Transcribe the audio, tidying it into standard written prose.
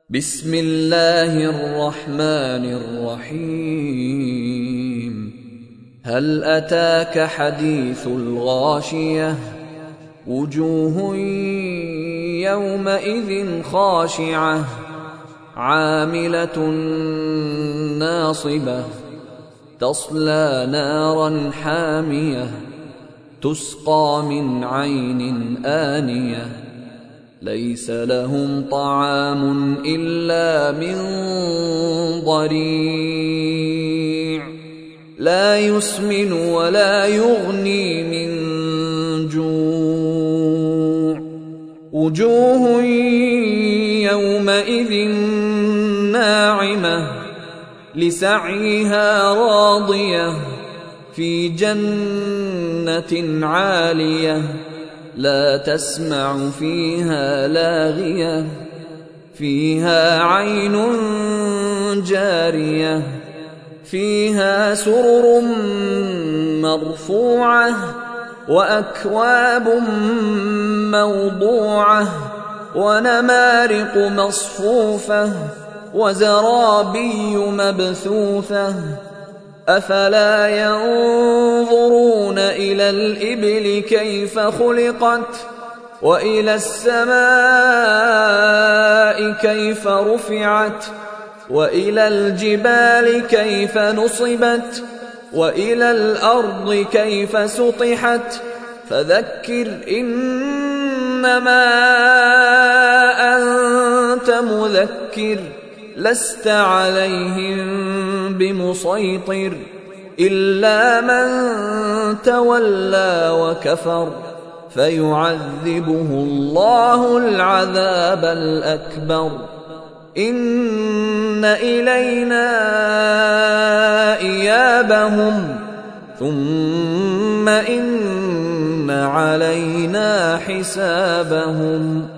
بسم الله الرحمن الرحيم هل أتاك حديث الغاشية وجوه يومئذ خاشعة عاملة ناصبة تصلى نارا حامية تسقى من عين آنية ليس لهم طعام إلا من ضريع لا يسمن ولا يغني من جوع وجوه يومئذ ناعمة لسعيها راضية في جنة عالية لا تسمع فيها لاغية فيها عين جارية فيها سرر مرفوعة وأكواب موضوعة ونمارق مصفوفة وزرابي مبثوثة أفلا ينظرون إلى الإبل كيف خلقت وإلى السماء كيف رفعت وإلى الجبال كيف نصبت وإلى الأرض كيف سطحت فذكر إنما أنت مذكر لست عليهم بمسيطر إلا من تولى وكفر فيعذبه الله العذاب الأكبر إن إلينا إيابهم ثم إن علينا حسابهم